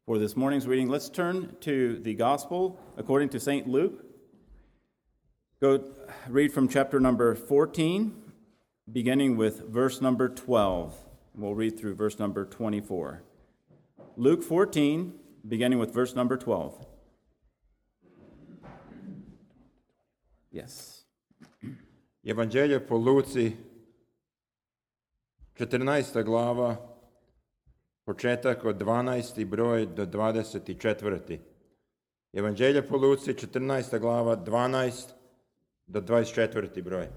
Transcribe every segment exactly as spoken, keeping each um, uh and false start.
for this morning's reading. Let's turn to the Gospel according to Saint Luke. Go read from chapter number fourteen, beginning with verse number twelve. We'll read through verse number twenty-four. Luke fourteen, beginning with verse number twelve. Yes. Евангелие по Луці, četrnaesta glava, početak od dvanaesti broj do dvadeset četvrti. Evanđelje po Luci, četrnaesta glava, dvanaest do dvadeset četvrti broj.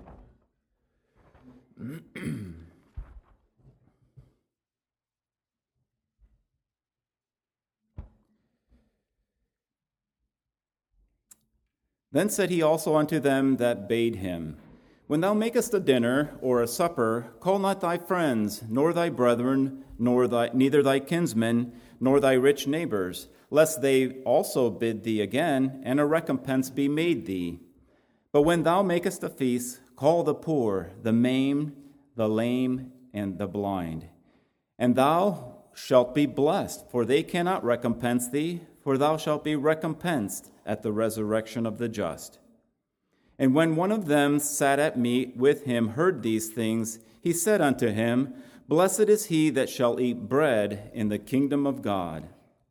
Then said he also unto them that bade him, When thou makest a dinner or a supper, call not thy friends, nor thy brethren, nor thy, neither thy kinsmen, nor thy rich neighbors, lest they also bid thee again, and a recompense be made thee. But when thou makest a feast, call the poor, the maimed, the lame, and the blind. And thou shalt be blessed, for they cannot recompense thee, for thou shalt be recompensed at the resurrection of the just. And when one of them sat at meat with him heard these things, he said unto him, Blessed is he that shall eat bread in the kingdom of God.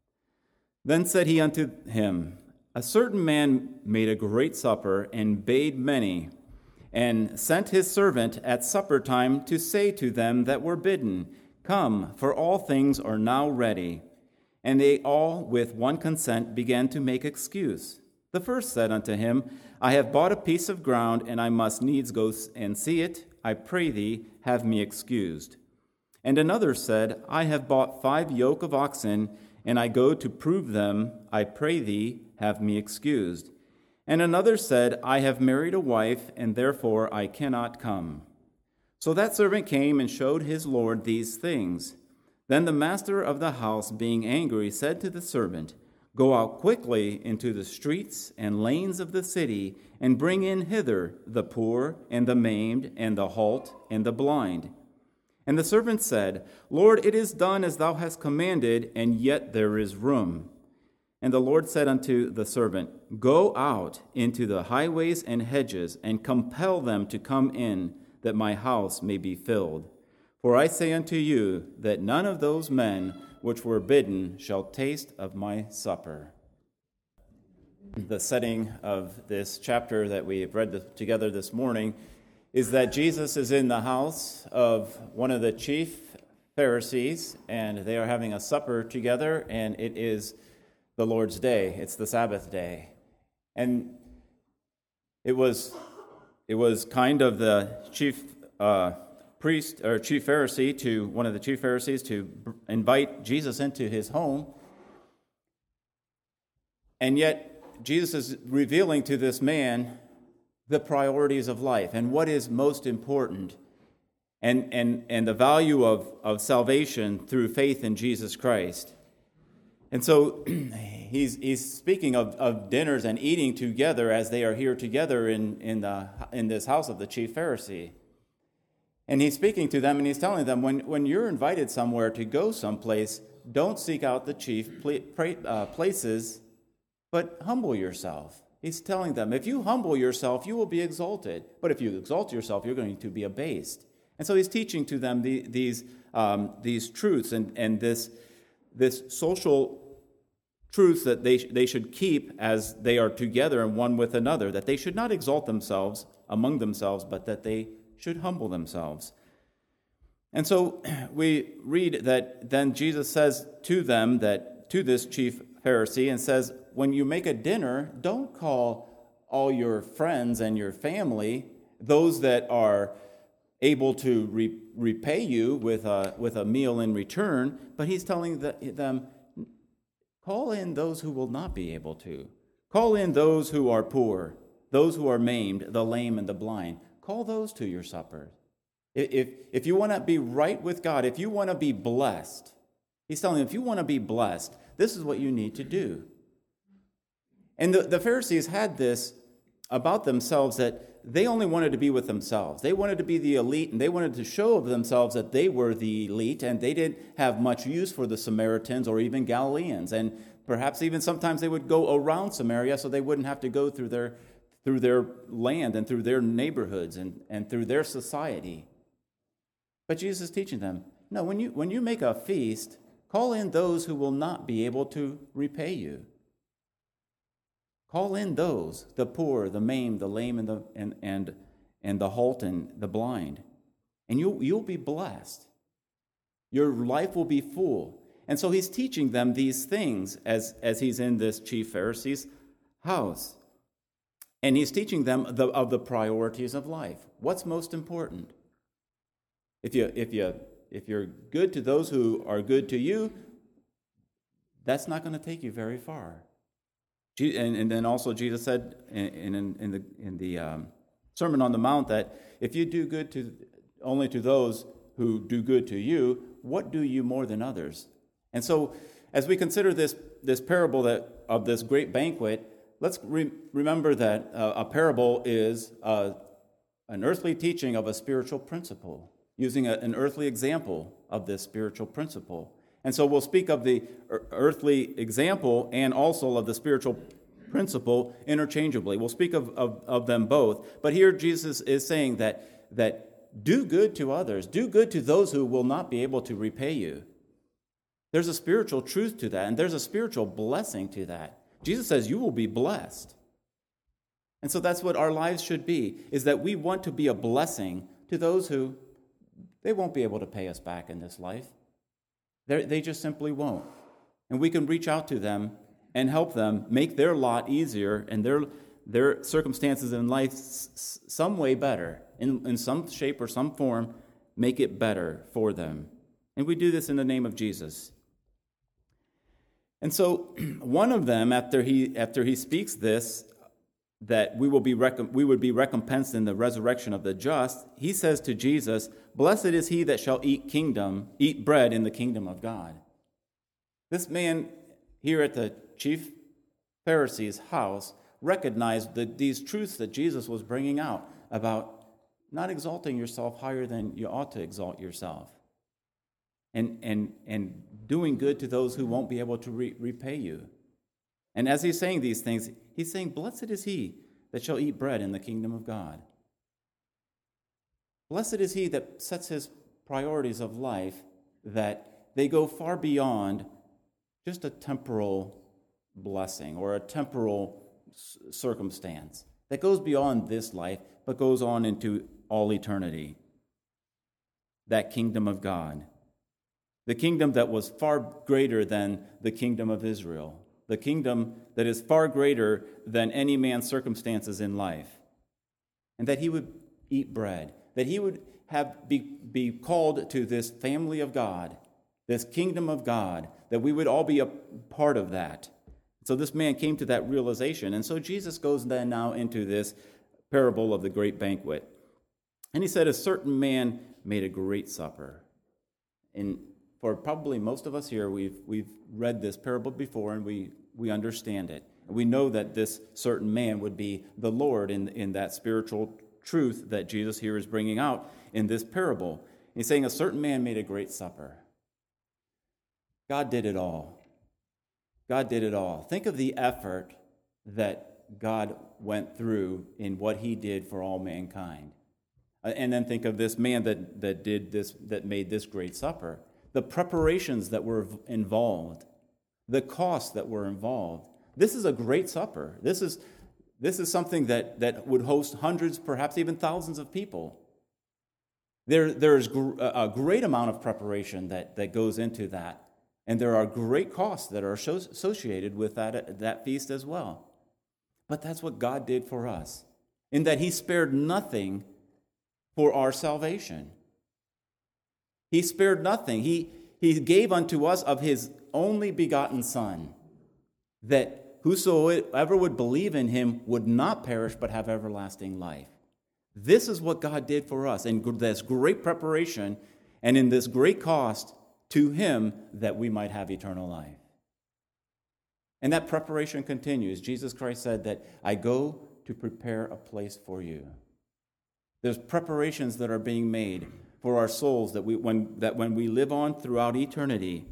Then said he unto him, A certain man made a great supper, and bade many, and sent his servant at supper time to say to them that were bidden, Come, for all things are now ready. And they all with one consent began to make excuse. The first said unto him, I have bought a piece of ground, and I must needs go and see it. I pray thee, have me excused. And another said, I have bought five yoke of oxen, and I go to prove them. I pray thee, have me excused. And another said, I have married a wife, and therefore I cannot come. So that servant came and showed his lord these things. Then the master of the house, being angry, said to the servant, Go out quickly into the streets and lanes of the city, and bring in hither the poor, and the maimed, and the halt, and the blind. And the servant said, Lord, it is done as thou hast commanded, and yet there is room. And the Lord said unto the servant, Go out into the highways and hedges, and compel them to come in, that my house may be filled. For I say unto you, that none of those men which were bidden shall taste of my supper. The setting of this chapter that we have read together this morning is that Jesus is in the house of one of the chief Pharisees, and they are having a supper together, and it is the Lord's day. It's the Sabbath day. And it was it was kind of the chief uh, priest or chief Pharisee to one of the chief Pharisees to invite Jesus into his home. And yet Jesus is revealing to this man the priorities of life and what is most important, and, and, and the value of, of salvation through faith in Jesus Christ. And so he's he's speaking of, of dinners and eating together as they are here together in, in, the, in this house of the chief Pharisee. And he's speaking to them, and he's telling them, when, when you're invited somewhere to go someplace, don't seek out the chief uh, places, but humble yourself. He's telling them, if you humble yourself, you will be exalted. But if you exalt yourself, you're going to be abased. And so he's teaching to them the, these um, these truths and, and this, this social truths that they, they should keep as they are together and one with another, that they should not exalt themselves among themselves, but that they should humble themselves. And so we read that then Jesus says to them, that to this chief Pharisee, and says, when you make a dinner, don't call all your friends and your family, those that are able to re- repay you with a, with a meal in return, but he's telling the, them, call in those who will not be able to. Call in those who are poor, those who are maimed, the lame and the blind. Call those to your supper. If, if you want to be right with God, if you want to be blessed, he's telling them, if you want to be blessed, this is what you need to do. And the, the Pharisees had this about themselves that they only wanted to be with themselves. They wanted to be the elite, and they wanted to show of themselves that they were the elite, and they didn't have much use for the Samaritans or even Galileans. And perhaps even sometimes they would go around Samaria so they wouldn't have to go through their through their land and through their neighborhoods and, and through their society. But Jesus is teaching them, no, when you when you make a feast, call in those who will not be able to repay you. Call in those, the poor, the maimed, the lame, and the and and, and the halt and the blind. And you'll you'll be blessed. Your life will be full. And so he's teaching them these things as, as he's in this chief Pharisee's house. And he's teaching them the, of the priorities of life. What's most important? If you if you if you're good to those who are good to you, that's not going to take you very far. And, and then also Jesus said in, in, in the in the um, Sermon on the Mount that if you do good to only to those who do good to you, what do you more than others? And so, as we consider this this parable that of this great banquet, let's re- remember that uh, a parable is uh, an earthly teaching of a spiritual principle, using a, an earthly example of this spiritual principle. And so we'll speak of the earthly example and also of the spiritual principle interchangeably. We'll speak of, of, of them both. But here Jesus is saying that, that do good to others. Do good to those who will not be able to repay you. There's a spiritual truth to that, and there's a spiritual blessing to that. Jesus says you will be blessed. And so that's what our lives should be, is that we want to be a blessing to those who, they won't be able to pay us back in this life. They're, they just simply won't. And we can reach out to them and help them make their lot easier and their their circumstances in life s- some way better, in, in some shape or some form, make it better for them. And we do this in the name of Jesus. And so one of them, after he after he speaks this, that we will be rec- we would be recompensed in the resurrection of the just, he says to Jesus, "Blessed is he that shall eat kingdom, eat bread in the kingdom of God." This man here at the chief Pharisee's house recognized the, these truths that Jesus was bringing out about not exalting yourself higher than you ought to exalt yourself, and and and doing good to those who won't be able to re- repay you. And as he's saying these things, he's saying, "Blessed is he that shall eat bread in the kingdom of God." Blessed is he that sets his priorities of life, that they go far beyond just a temporal blessing or a temporal circumstance, that goes beyond this life, but goes on into all eternity. That kingdom of God. The kingdom that was far greater than the kingdom of Israel. The kingdom that is far greater than any man's circumstances in life. And that he would eat bread. That he would have be, be called to this family of God, this kingdom of God, that we would all be a part of that. So this man came to that realization. And so Jesus goes then now into this parable of the great banquet. And he said, a certain man made a great supper. And for probably most of us here, we've we've read this parable before, and we, we understand it. And we know that this certain man would be the Lord in, in that spiritual truth that Jesus here is bringing out in this parable. He's saying a certain man made a great supper. God did it all. God did it all. Think of the effort that God went through in what he did for all mankind. And then think of this man that, that did this, that made this great supper. The preparations that were involved, the costs that were involved. This is a great supper. This is this is something that, that would host hundreds, perhaps even thousands of people. There, there's a great amount of preparation that, that goes into that. And there are great costs that are associated with that, that feast as well. But that's what God did for us, in that he spared nothing for our salvation. He spared nothing. He, he gave unto us of his only begotten Son, that whosoever would believe in him would not perish but have everlasting life. This is what God did for us, in this great preparation and in this great cost to him, that we might have eternal life. And that preparation continues. Jesus Christ said that I go to prepare a place for you. There's preparations that are being made for our souls that we when that when we live on throughout eternity,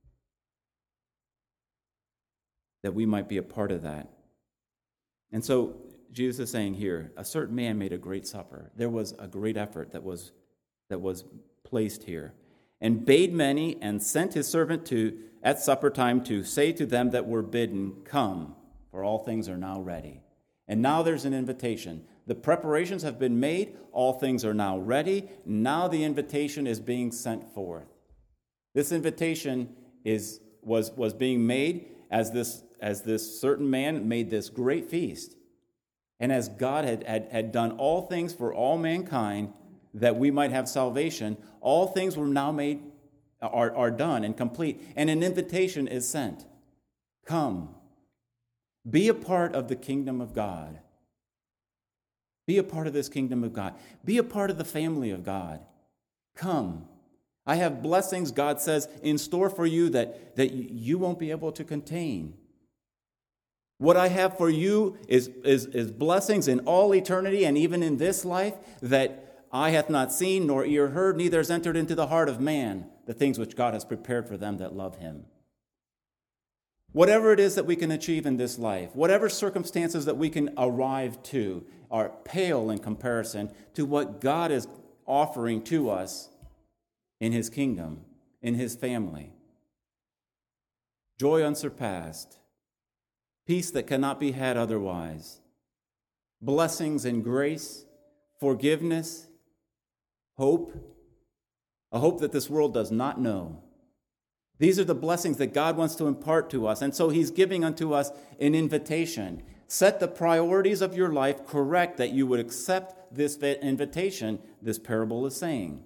that we might be a part of that. And so Jesus is saying here, a certain man made a great supper. There was a great effort that was that was placed here. And bade many, and sent his servant to at supper time to say to them that were bidden, Come, for all things are now ready. And now there's an invitation. The preparations have been made, all things are now ready. Now the invitation is being sent forth. This invitation is was was being made as this as this certain man made this great feast. And as God had, had, had done all things for all mankind, that we might have salvation, all things were now made, are, are done and complete. And an invitation is sent. Come, be a part of the kingdom of God. Be a part of this kingdom of God. Be a part of the family of God. Come. I have blessings, God says, in store for you that, that you won't be able to contain. What I have for you is, is, is blessings in all eternity and even in this life that eye hath not seen, nor ear heard, neither has entered into the heart of man the things which God has prepared for them that love him. Whatever it is that we can achieve in this life, whatever circumstances that we can arrive to are pale in comparison to what God is offering to us in his kingdom, in his family. Joy unsurpassed, peace that cannot be had otherwise, blessings and grace, forgiveness, hope, a hope that this world does not know. These are the blessings that God wants to impart to us, and so he's giving unto us an invitation. Set the priorities of your life correct that you would accept this invitation, this parable is saying.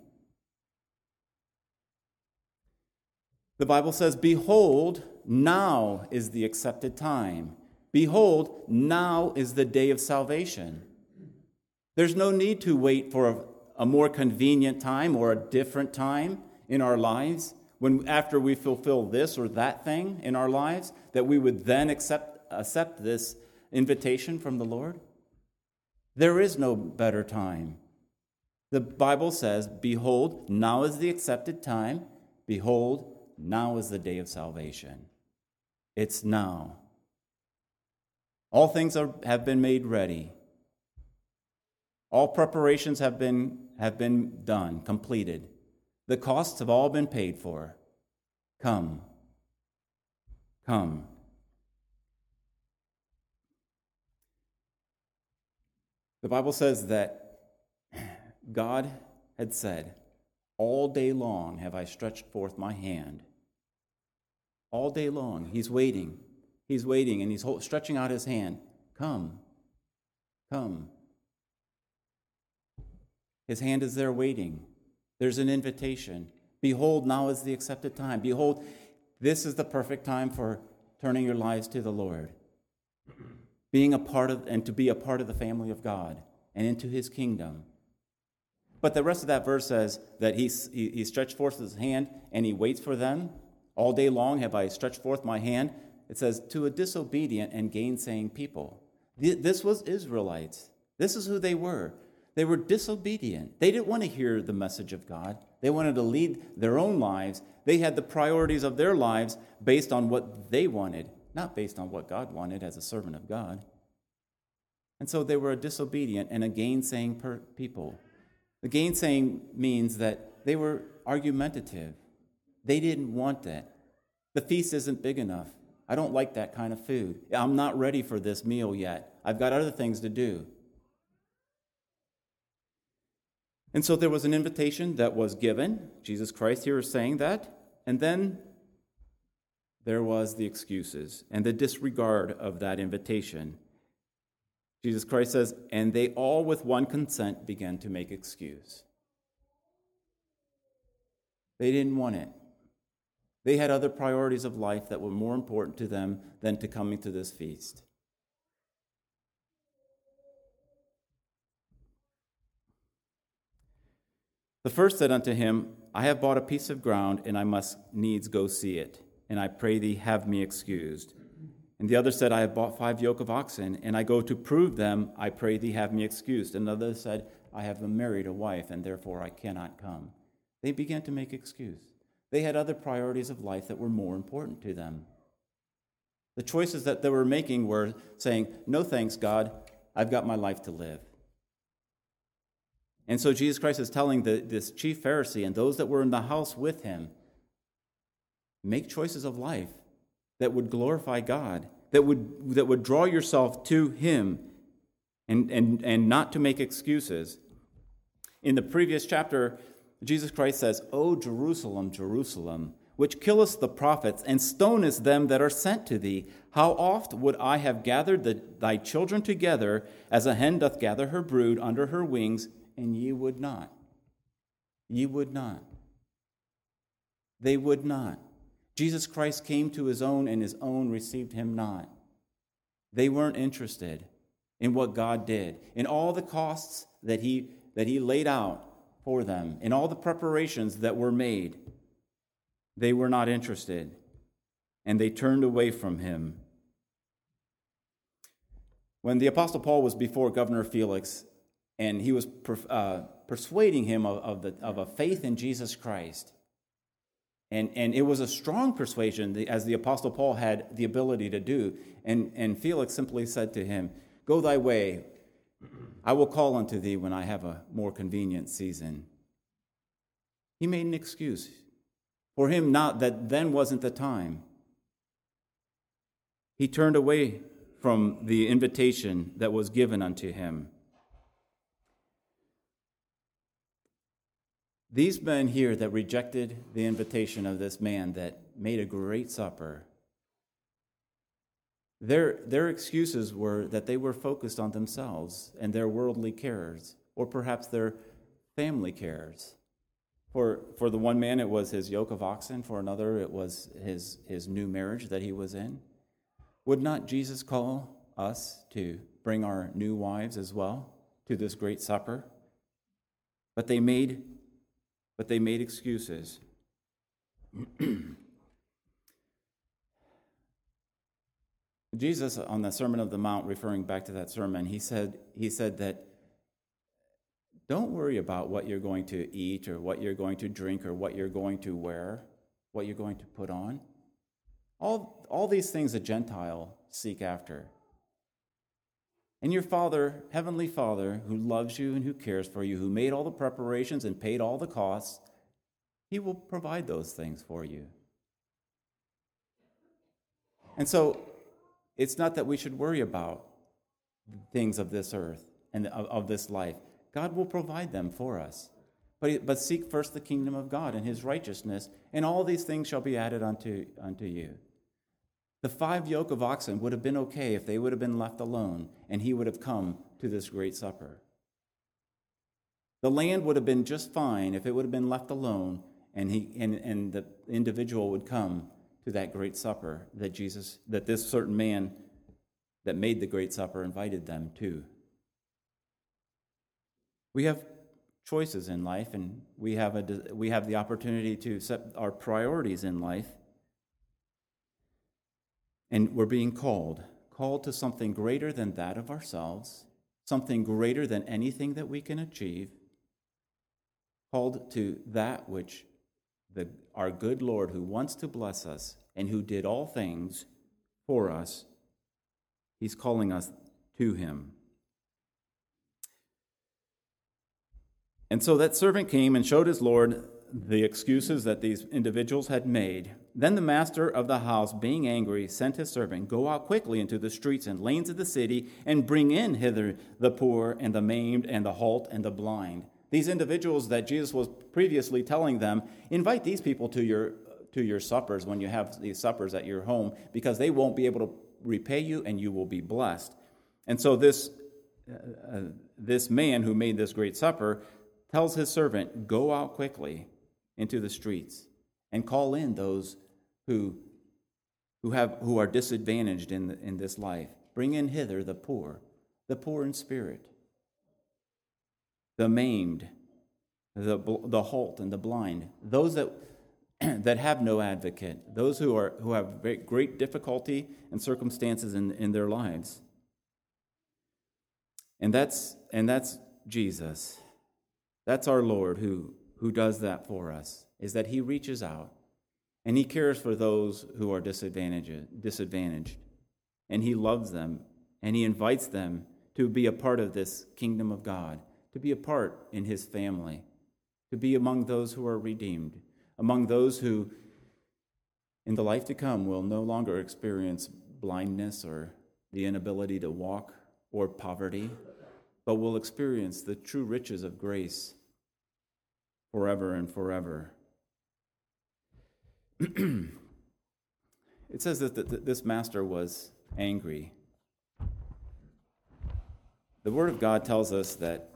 The Bible says, Behold, now is the accepted time. Behold, now is the day of salvation. There's no need to wait for a, a more convenient time or a different time in our lives, when after we fulfill this or that thing in our lives, that we would then accept, accept this invitation from the Lord. There is no better time. The Bible says, Behold, now is the accepted time. Behold, now is the day of salvation. It's now. All things are, have been made ready. All preparations have been, have been done, completed. The costs have all been paid for. Come. Come. The Bible says that God had said, All day long have I stretched forth my hand. All day long. He's waiting. He's waiting, and he's stretching out his hand. Come. Come. His hand is there waiting. There's an invitation. Behold, now is the accepted time. Behold, this is the perfect time for turning your lives to the Lord. Being a part of, and to be a part of the family of God and into his kingdom. But the rest of that verse says that he, he, he stretched forth his hand and he waits for them. All day long have I stretched forth my hand. It says, to a disobedient and gainsaying people. This was Israelites. This is who they were. They were disobedient. They didn't want to hear the message of God. They wanted to lead their own lives. They had the priorities of their lives based on what they wanted, not based on what God wanted as a servant of God. And so they were a disobedient and a gainsaying per- people. The gainsaying means that they were argumentative. They didn't want that. The feast isn't big enough. I don't like that kind of food. I'm not ready for this meal yet. I've got other things to do. And so there was an invitation that was given. Jesus Christ here is saying that. And then there was the excuses and the disregard of that invitation. Jesus Christ says, and they all with one consent began to make excuse. They didn't want it. They had other priorities of life that were more important to them than to coming to this feast. The first said unto him, I have bought a piece of ground, and I must needs go see it, and I pray thee have me excused. And the other said, I have bought five yoke of oxen, and I go to prove them. I pray thee have me excused. And another said, I have married a wife, and therefore I cannot come. They began to make excuse. They had other priorities of life that were more important to them. The choices that they were making were saying, no thanks, God, I've got my life to live. And so Jesus Christ is telling the, this chief Pharisee and those that were in the house with him, make choices of life that would glorify God, that would that would draw yourself to him, and, and, and not to make excuses. In the previous chapter, Jesus Christ says, O Jerusalem, Jerusalem, which killest the prophets and stonest them that are sent to thee, how oft would I have gathered the, thy children together, as a hen doth gather her brood under her wings, and ye would not. Ye would not. They would not. Jesus Christ came to his own, and his own received him not. They weren't interested in what God did, in all the costs that he, that he laid out for them, in all the preparations that were made. They were not interested, and they turned away from him. When the Apostle Paul was before Governor Felix, and he was uh, persuading him of, of, the, of a faith in Jesus Christ, And, and it was a strong persuasion, as the Apostle Paul had the ability to do. And, and Felix simply said to him, Go thy way. I will call unto thee when I have a more convenient season. He made an excuse. For him, not that then wasn't the time. He turned away from the invitation that was given unto him. These men here that rejected the invitation of this man that made a great supper, their, their excuses were that they were focused on themselves and their worldly cares, or perhaps their family cares. For, for the one man, it was his yoke of oxen. For another, it was his, his new marriage that he was in. Would not Jesus call us to bring our new wives as well to this great supper? But they made But they made excuses. Jesus, on the Sermon of the Mount, referring back to that sermon, he said, he said that don't worry about what you're going to eat or what you're going to drink or what you're going to wear, what you're going to put on. All, all these things a Gentile seek after. And your Father, Heavenly Father, who loves you and who cares for you, who made all the preparations and paid all the costs, he will provide those things for you. And so, it's not that we should worry about things of this earth and of, of this life. God will provide them for us. But, but seek first the kingdom of God and his righteousness, and all these things shall be added unto, unto you. The five yoke of oxen would have been okay if they would have been left alone, and he would have come to this great supper. The land would have been just fine if it would have been left alone, and he and, and the individual would come to that great supper that Jesus, that this certain man that made the great supper invited them to. We have choices in life, and we have a we have the opportunity to set our priorities in life. And we're being called, called to something greater than that of ourselves, something greater than anything that we can achieve, called to that which the, our good Lord, who wants to bless us and who did all things for us, he's calling us to him. And so that servant came and showed his Lord the excuses that these individuals had made. Then the master of the house, being angry, sent his servant, Go out quickly into the streets and lanes of the city, and bring in hither the poor and the maimed and the halt and the blind. These individuals that Jesus was previously telling them, invite these people to your to your suppers when you have these suppers at your home, because they won't be able to repay you and you will be blessed. And so this uh, this man who made this great supper tells his servant, Go out quickly into the streets and call in those who who have who are disadvantaged in the, in this life. Bring in hither the poor, the poor in spirit, the maimed, the the halt and the blind, those that that have no advocate, those who are who have great difficulty and circumstances in, in their lives. And that's and that's Jesus. That's our Lord who, who does that for us, is that he reaches out and he cares for those who are disadvantaged, disadvantaged. And he loves them and he invites them to be a part of this kingdom of God, to be a part in his family, to be among those who are redeemed, among those who in the life to come will no longer experience blindness or the inability to walk or poverty, but will experience the true riches of grace forever and forever. It says that this master was angry. The Word of God tells us that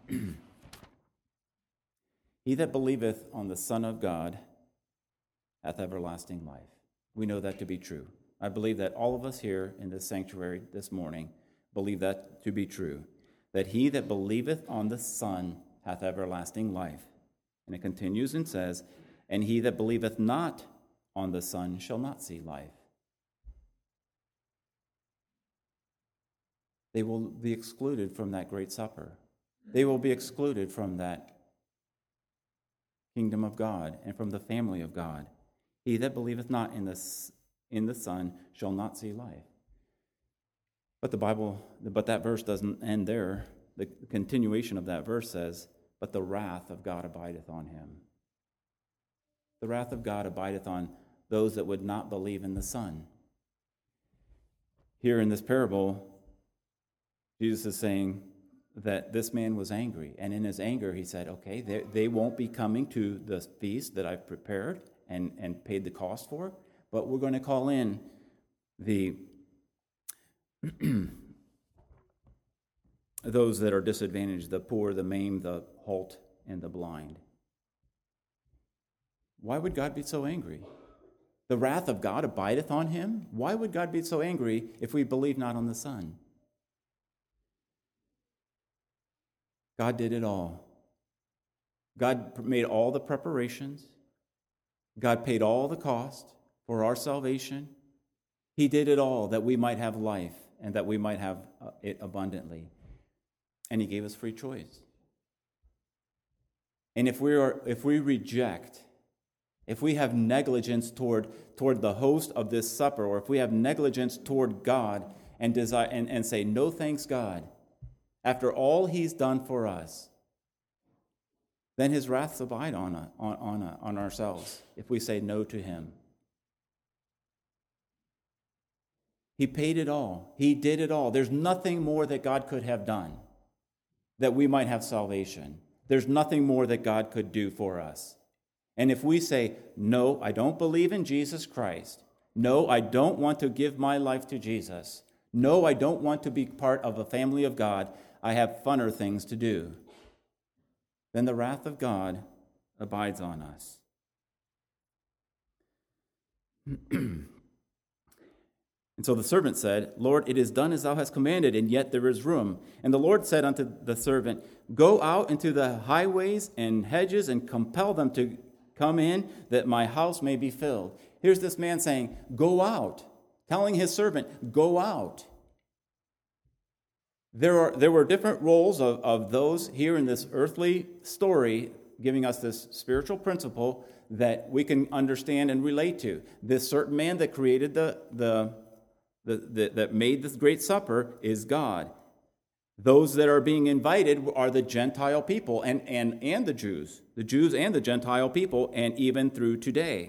he that believeth on the Son of God hath everlasting life. We know that to be true. I believe that all of us here in this sanctuary this morning believe that to be true, that he that believeth on the Son hath everlasting life. And it continues and says, and he that believeth not on the Son shall not see life. They will be excluded from that great supper. They will be excluded from that kingdom of God and from the family of God. He that believeth not in the, in the Son shall not see life. But the Bible, but that verse doesn't end there. The continuation of that verse says, but the wrath of God abideth on him. The wrath of God abideth on those that would not believe in the Son. Here in this parable, Jesus is saying that this man was angry. And in his anger, he said, okay, they, they won't be coming to the feast that I've prepared and, and paid the cost for, but we're going to call in the those that are disadvantaged, the poor, the maimed, the halt, and the blind. Why would God be so angry? The wrath of God abideth on him? Why would God be so angry if we believe not on the Son? God did it all. God made all the preparations. God paid all the cost for our salvation. He did it all that we might have life and that we might have it abundantly. And he gave us free choice. And if we are, if we reject, if we have negligence toward, toward the host of this supper, or if we have negligence toward God and desire and, and say, no thanks, God, after all he's done for us, then his wraths abide on, on, on, on ourselves if we say no to him. He paid it all. He did it all. There's nothing more that God could have done that we might have salvation. There's nothing more that God could do for us. And if we say, no, I don't believe in Jesus Christ. No, I don't want to give my life to Jesus. No, I don't want to be part of a family of God. I have funner things to do. Then the wrath of God abides on us. And so the servant said, Lord, it is done as thou hast commanded, and yet there is room. And the Lord said unto the servant, go out into the highways and hedges and compel them to come in, that my house may be filled. Here's this man saying, go out, telling his servant, go out. There are there were different roles of, of those here in this earthly story, giving us this spiritual principle that we can understand and relate to. This certain man that created the the The, the, that made this great supper is God. Those that are being invited are the Gentile people and, and, and the Jews. The Jews and the Gentile people, and even through today.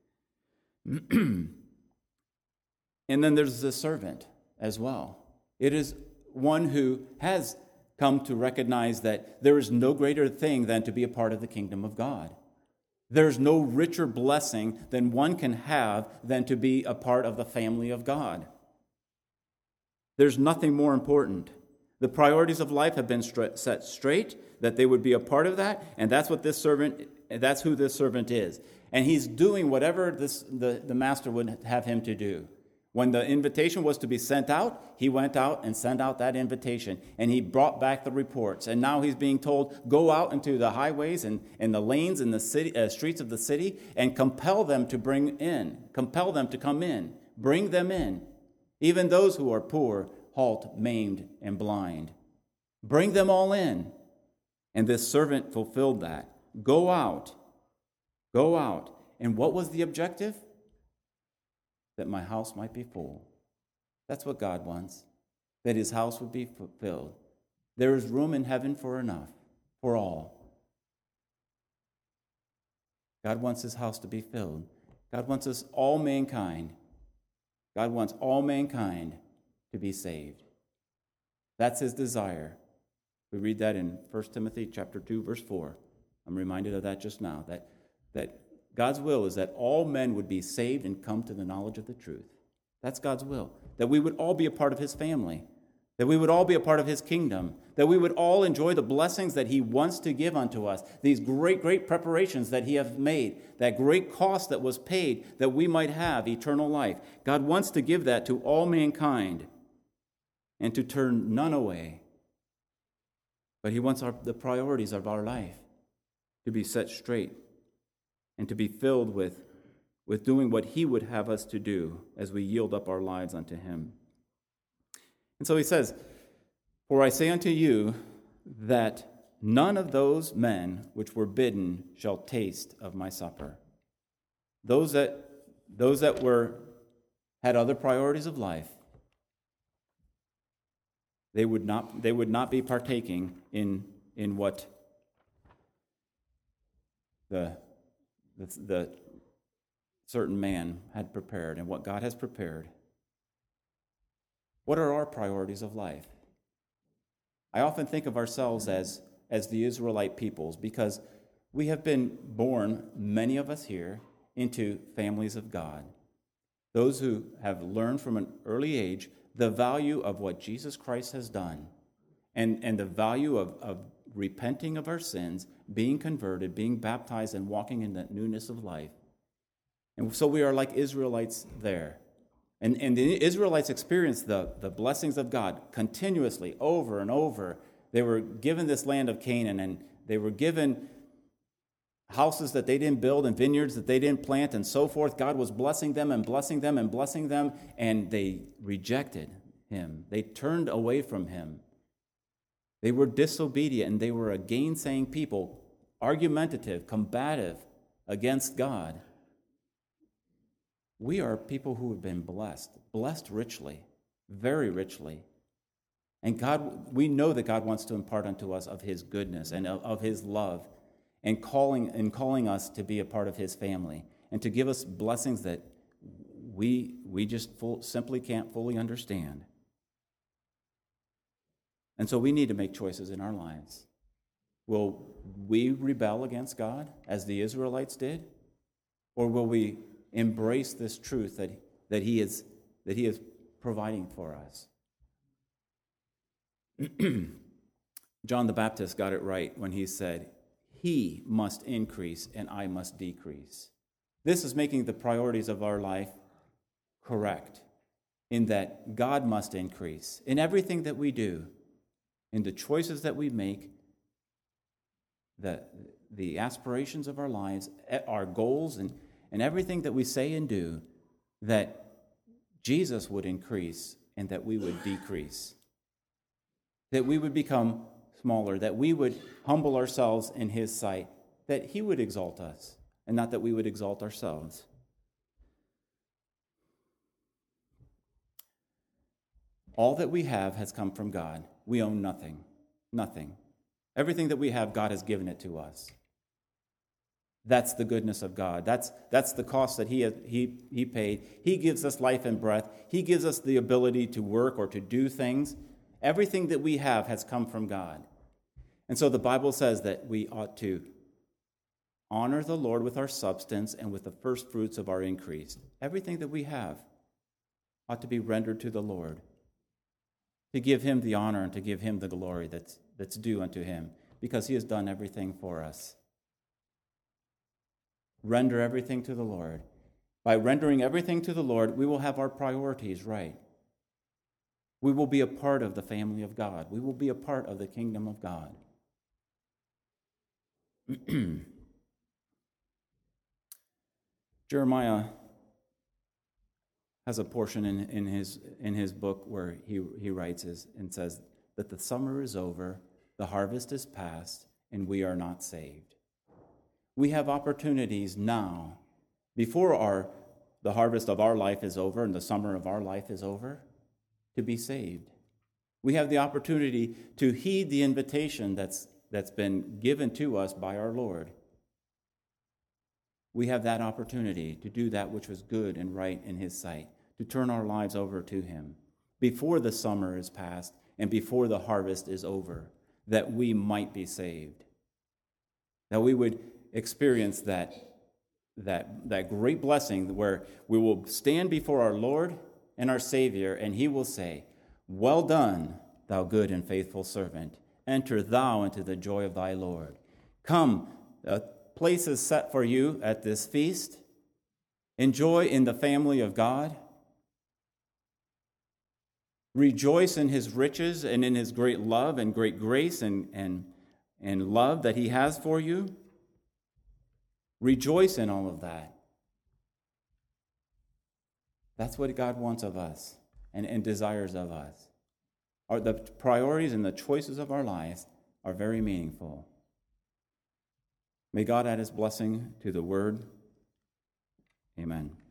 And then there's the servant as well. It is one who has come to recognize that there is no greater thing than to be a part of the kingdom of God. There's no richer blessing than one can have than to be a part of the family of God. There's nothing more important. The priorities of life have been set straight, that they would be a part of that, and that's what this servant, that's who this servant is. And he's doing whatever this, the, the master would have him to do. When the invitation was to be sent out, he went out and sent out that invitation, and he brought back the reports. And now he's being told, go out into the highways and, and the lanes and the city, uh, streets of the city and compel them to bring in, compel them to come in, bring them in, even those who are poor, halt, maimed, and blind. Bring them all in. And this servant fulfilled that. Go out. Go out. And what was the objective? That my house might be full. That's what God wants, that his house would be fulfilled. There is room in heaven for enough, for all. God wants his house to be filled. God wants us, all mankind, God wants all mankind to be saved. That's his desire. We read that in First Timothy chapter two, verse four. I'm reminded of that just now, that, that God's will is that all men would be saved and come to the knowledge of the truth. That's God's will. That we would all be a part of his family. That we would all be a part of his kingdom. That we would all enjoy the blessings that he wants to give unto us. These great, great preparations that he has made. That great cost that was paid that we might have eternal life. God wants to give that to all mankind and to turn none away. But he wants our, the priorities of our life to be set straight and to be filled with, with doing what he would have us to do as we yield up our lives unto him. And so he says, for I say unto you that none of those men which were bidden shall taste of my supper. Those that, those that were had other priorities of life, they would not, they would not be partaking in, in what the The, the certain man had prepared and what God has prepared. What are our priorities of life? I often think of ourselves as, as the Israelite peoples because we have been born, many of us here, into families of God. Those who have learned from an early age the value of what Jesus Christ has done and, and the value of, of repenting of our sins, being converted, being baptized, and walking in that newness of life. And so we are like Israelites there. And, and the Israelites experienced the, the blessings of God continuously, over and over. They were given this land of Canaan, and they were given houses that they didn't build and vineyards that they didn't plant and so forth. God was blessing them and blessing them and blessing them, and they rejected him. They turned away from him. They were disobedient, and they were a gainsaying people, argumentative, combative against God. We are people who have been blessed, blessed richly, very richly. And God, we know that God wants to impart unto us of his goodness and of, of his love, and calling and calling us to be a part of his family, and to give us blessings that we we just full, simply can't fully understand. And so we need to make choices in our lives. Will we rebel against God as the Israelites did? Or will we embrace this truth that, that he is that he is providing for us? John the Baptist got it right when he said, "He must increase and I must decrease." This is making the priorities of our life correct, in that God must increase in everything that we do, in the choices that we make, the, the aspirations of our lives, our goals, and, and everything that we say and do, that Jesus would increase and that we would decrease. That we would become smaller, that we would humble ourselves in his sight, that he would exalt us, and not that we would exalt ourselves. All that we have has come from God. We own nothing. Nothing. Everything that we have, God has given it to us. That's the goodness of God. That's, that's the cost that he, has, he, he paid. He gives us life and breath. He gives us the ability to work or to do things. Everything that we have has come from God. And so the Bible says that we ought to honor the Lord with our substance and with the first fruits of our increase. Everything that we have ought to be rendered to the Lord, to give him the honor and to give him the glory that's, that's due unto him, because he has done everything for us. Render everything to the Lord. By rendering everything to the Lord, we will have our priorities right. We will be a part of the family of God. We will be a part of the kingdom of God. Jeremiah has a portion in, in, his, in his book where he, he writes his, and says that the summer is over, the harvest is past, and we are not saved. We have opportunities now, before our the harvest of our life is over and the summer of our life is over, to be saved. We have the opportunity to heed the invitation that's, that's been given to us by our Lord. We have that opportunity to do that which was good and right in his sight, to turn our lives over to him before the summer is past and before the harvest is over, that we might be saved, that we would experience that, that, that great blessing where we will stand before our Lord and our Savior, and he will say, "Well done, thou good and faithful servant. Enter thou into the joy of thy Lord. Come, a place is set for you at this feast. Enjoy in the family of God. Rejoice in his riches and in his great love and great grace and, and, and love that he has for you. Rejoice in all of that." That's what God wants of us and, and desires of us. Our, the priorities and the choices of our lives are very meaningful. May God add his blessing to the word. Amen.